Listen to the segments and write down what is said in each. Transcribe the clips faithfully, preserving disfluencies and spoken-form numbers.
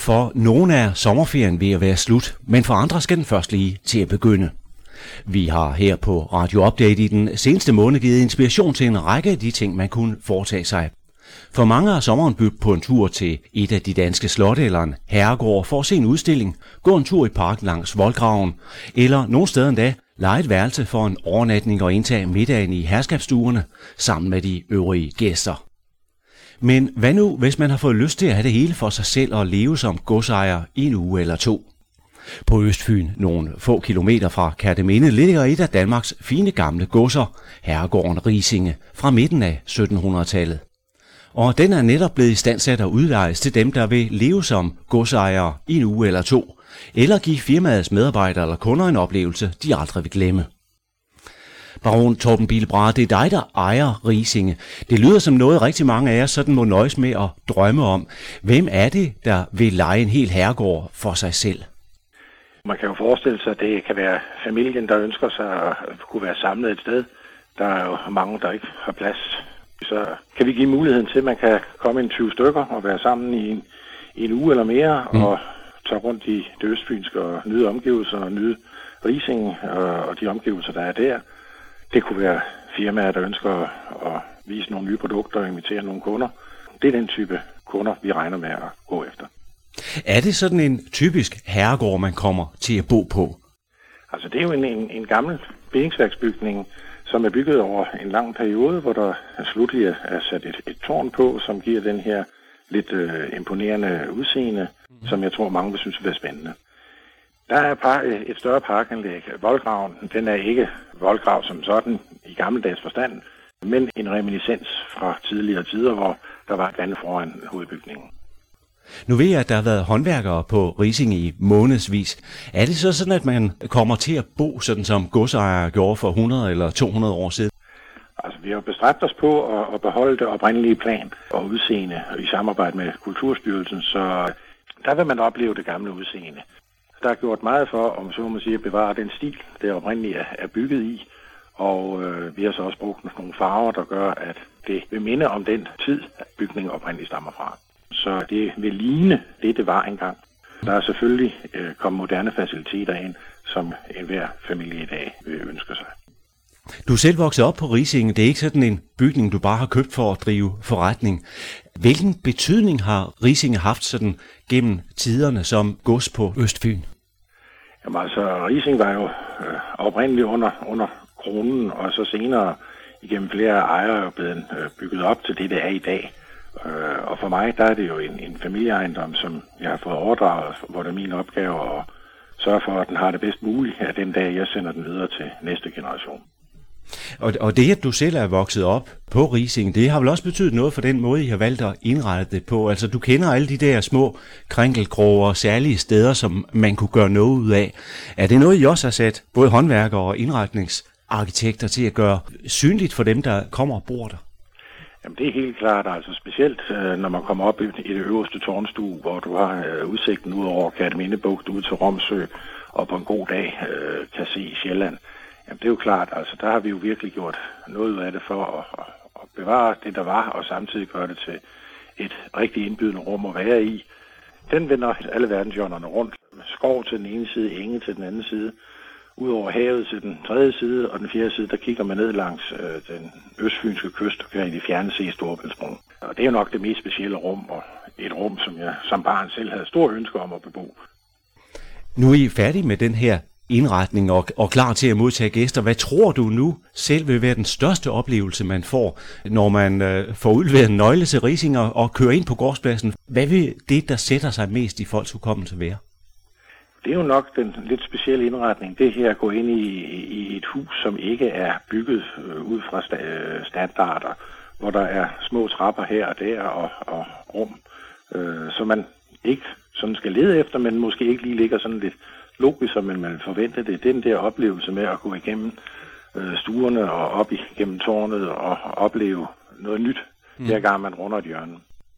For nogle er sommerferien ved at være slut, men for andre skal den først lige til at begynde. Vi har her på Radio Update i den seneste måned givet inspiration til en række af de ting, man kunne foretage sig. For mange har sommeren bydt på en tur til et af de danske slotte eller en herregård for at se en udstilling, gå en tur i parken langs voldgraven, eller nogle steder endda leje et værelse for en overnatning og indtage middagen i herskabsstuerne sammen med de øvrige gæster. Men hvad nu, hvis man har fået lyst til at have det hele for sig selv og leve som godsejer i en uge eller to? På Østfyn, nogle få kilometer fra Kerteminde, ligger et af Danmarks fine gamle godser, herregården Risinge, fra midten af syttenhundredetallet. Og den er netop blevet istandsat og udlejes til dem, der vil leve som godsejere i en uge eller to, eller give firmaets medarbejdere eller kunder en oplevelse, de aldrig vil glemme. Baron Torben Bilbra, det er dig, der ejer Risinge. Det lyder som noget, rigtig mange af jer sådan må nøjes med at drømme om. Hvem er det, der vil leje en hel herregård for sig selv? Man kan jo forestille sig, at det kan være familien, der ønsker sig at kunne være samlet et sted. Der er jo mange, der ikke har plads. Så kan vi give muligheden til, at man kan komme en tyve stykker og være sammen i en, i en uge eller mere, mm. og tage rundt i det østfynske og nyde omgivelser og nyde Risinge og, og de omgivelser, der er der. Det kunne være firmaer, der ønsker at, at vise nogle nye produkter og invitere nogle kunder. Det er den type kunder, vi regner med at gå efter. Er det sådan en typisk herregård, man kommer til at bo på? Altså det er jo en, en, en gammel bindingsværksbygning, som er bygget over en lang periode, hvor der slutligt er sat et, et tårn på, som giver den her lidt øh, imponerende udseende, mm. som jeg tror mange vil synes vil være spændende. Der er par, et større parkanlæg. Voldgraven, den er ikke voldgrav som sådan i gammeldags forstand, men en reminiscens fra tidligere tider, hvor der var et vand foran hovedbygningen. Nu ved jeg, at der har været håndværkere på Risinge i månedsvis. Er det så sådan, at man kommer til at bo sådan, som godsejere gjorde for hundrede eller to hundrede år siden? Altså, vi har bestræbt os på at, at beholde det oprindelige plan og udseende i samarbejde med Kulturstyrelsen, så der vil man opleve det gamle udseende. Der er gjort meget for, om så må sige, at bevare den stil, det oprindelige er bygget i, og øh, vi har så også brugt nogle farver, der gør, at det vil minde om den tid, bygningen oprindeligt stammer fra. Så det vil ligne det, det var engang. Der er selvfølgelig øh, kommet moderne faciliteter ind, som enhver familie i dag vil ønske sig. Du er selv vokset op på Risinge. Det er ikke sådan en bygning, du bare har købt for at drive forretning. Hvilken betydning har Risinge haft sådan gennem tiderne som gods på Østfyn? Jamen altså, Risinge var jo øh, oprindeligt under, under kronen, og så senere igennem flere ejere blevet øh, bygget op til det, det er i dag. Øh, og for mig, der er det jo en, en familieejendom, som jeg har fået overdraget, hvor det er min opgave at sørge for, at den har det bedst muligt af den dag, jeg sender den videre til næste generation. Og, og det, at du selv er vokset op på Risinge, det har vel også betydet noget for den måde, I har valgt at indrette det på? Altså, du kender alle de der små krænkelkroge og særlige steder, som man kunne gøre noget ud af. Er det noget, I også har sat både håndværkere og indretningsarkitekter til at gøre synligt for dem, der kommer og bor der? Jamen det er helt klart, altså specielt øh, når man kommer op i, i det øverste tårnstue, hvor du har øh, udsigten ud over Kertemindebugt ud til Romsø, og på en god dag øh, kan se Sjælland. Jamen det er jo klart, altså der har vi jo virkelig gjort noget ud af det for at, at, at bevare det, der var, og samtidig gøre det til et rigtig indbydende rum at være i. Den vender alle verdenshjørnerne rundt. Skov til den ene side, enge til den anden side. Udover havet til den tredje side, og den fjerde side, der kigger man ned langs øh, den østfynske kyst og kan i det fjerne se Storebæltsbroen. Og det er jo nok det mest specielle rum, og et rum, som jeg som barn selv havde stor ønske om at bebo. Nu er I færdige med den her indretning og, og klar til at modtage gæster. Hvad tror du nu selv vil være den største oplevelse, man får, når man øh, får udleveret en nøgle til Risinge og, og kører ind på gårdspladsen? Hvad vil det, der sætter sig mest i folks hukommelse være? Det er jo nok den lidt specielle indretning, det her at gå ind i, i et hus, som ikke er bygget øh, ud fra sta- standarder, hvor der er små trapper her og der og, og rum, øh, som man ikke sådan skal lede efter, men måske ikke lige ligger sådan lidt logisk, som man forventer det. Det er den der oplevelse med at gå igennem øh, stuerne og op igennem tårnet og opleve noget nyt, mm. hver gang man runder et hjørne.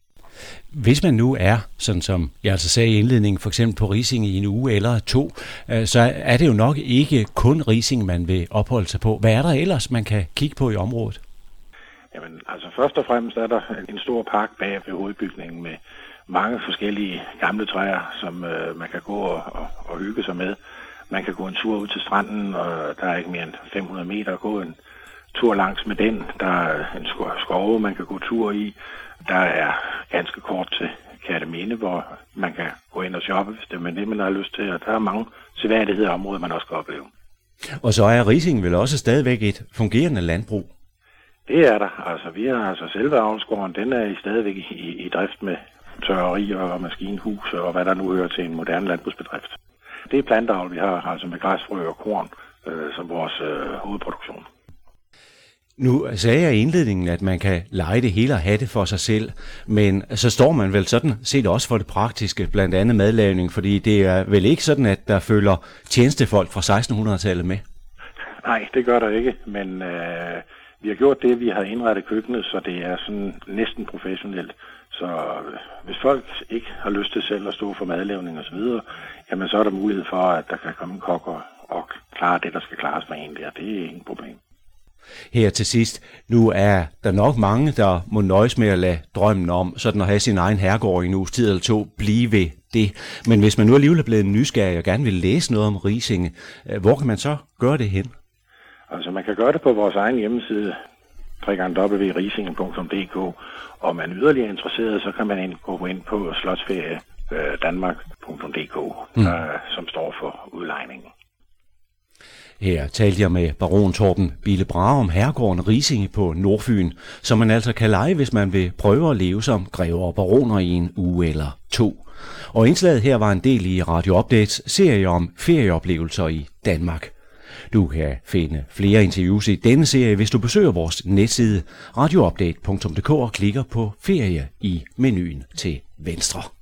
Hvis man nu er, sådan som jeg altså sagde i indledningen, for eksempel på Risinge i en uge eller to, så er det jo nok ikke kun Risinge, man vil opholde sig på. Hvad er der ellers, man kan kigge på i området? Jamen, altså først og fremmest er der en stor park bag ved hovedbygningen med, mange forskellige gamle træer, som øh, man kan gå og, og, og hygge sig med. Man kan gå en tur ud til stranden, og der er ikke mere end fem hundrede meter at gå en tur langs med den. Der er en skove, man kan gå tur i. Der er ganske kort til Kerteminde, hvor man kan gå ind og shoppe, hvis det er det, man har lyst til. Og der er mange seværdigheder og områder, man også kan opleve. Og så er Rising vel også stadigvæk et fungerende landbrug? Det er der. Altså, vi har altså selve avlsgården, den er stadigvæk i, i, i drift med tørrerier og maskinhus og hvad der nu hører til en moderne landbrugsbedrift. Det er planteavl, vi har, altså med græsfrø og korn øh, som vores øh, hovedproduktion. Nu sagde jeg i indledningen, at man kan lege det hele og have det for sig selv, men så står man vel sådan set også for det praktiske, blandt andet madlavning, fordi det er vel ikke sådan, at der følger tjenestefolk fra sekstenhundredetallet med? Nej, det gør der ikke, men øh, vi har gjort det, vi har indrettet køkkenet, så det er sådan næsten professionelt. Så øh, hvis folk ikke har lyst til selv at stå for madlavning og så videre, jamen så er der mulighed for, at der kan komme en kok og, og klare det, der skal klares for en der. Det er ingen problem. Her til sidst, nu er der nok mange, der må nøjes med at lade drømmen om sådan at have sin egen herregård i en uges tid eller to blive ved det. Men hvis man nu alligevel er blevet nysgerrig og gerne vil læse noget om Risinge, hvor kan man så gøre det hen? Altså man kan gøre det på vores egen hjemmeside, w w w punktum risinge punktum d k, og om man er yderligere interesseret, så kan man gå ind på slotsferie danmark punktum d k, mm. som står for udlejningen. Her talte jeg med baron Torben Bille Brahe om herregården Risinge på Nordfyn, som man altså kan lege, hvis man vil prøve at leve som grever og baroner i en uge eller to. Og indslaget her var en del i Radio Updates serie om ferieoplevelser i Danmark. Du kan finde flere interviews i denne serie, hvis du besøger vores netside radio update punktum d k og klikker på ferie i menuen til venstre.